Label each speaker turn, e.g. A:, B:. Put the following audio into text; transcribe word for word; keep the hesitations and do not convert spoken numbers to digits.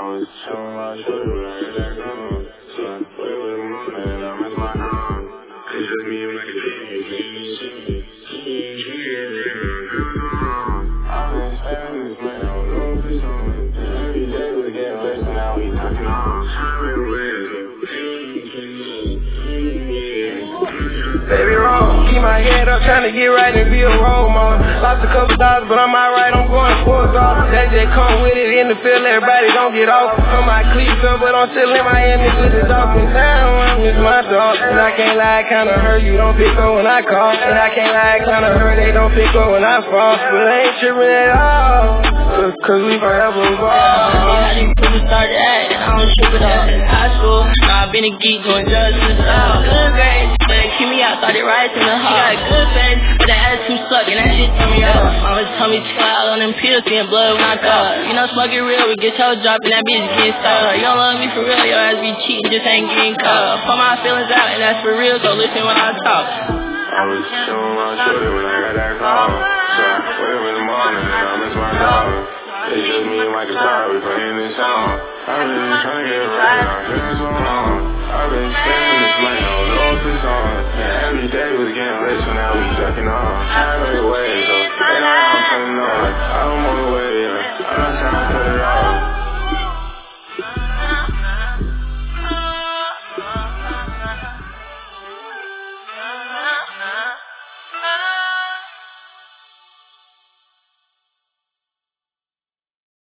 A: was showing my shoulder when I heard that call. So I played with him on that and I missed my arm. It's just me and my kid. I've been spending this money, I don't know if it's on. Every day we get blessed and now we knocking on. Baby wrong, keep my head up, trying to get right and be a role model. Lost a couple dollars, but I'm alright, I'm going for it all. That just come with it in the field, everybody don't get off. Put my cleats up, but I'm still in Miami with the Dolphins. Down, I'm with my dog. And I can't lie, kinda hurt, you don't pick up when I call. And I can't lie, kinda hurt, they don't pick up when I fall. But I ain't tripping at all, cause we forever ball.
B: How these people start to act, I don't trip it all. High school, nah, I been a geek doing drugs and stuff. Good grades, but they keep me out, started rising the hall. She got a good face, but the attitude suck, and that shit threw me off. Mama told me chill out on them pills, seeing blood when I call. You know, smoke it real, we get your drop, and that bitch getting stopped. You don't love me for real, your ass be cheating, just ain't getting caught. Put my feelings out, and that's for real, so listen when I talk.
A: I was showing my shoulder when I got that call. So I played with him on and then I missed my dog. It's just me and my guitar, we playing this song. I've been trying to get right, I'm feeling so long. I've been spending this money, I don't know if it's on.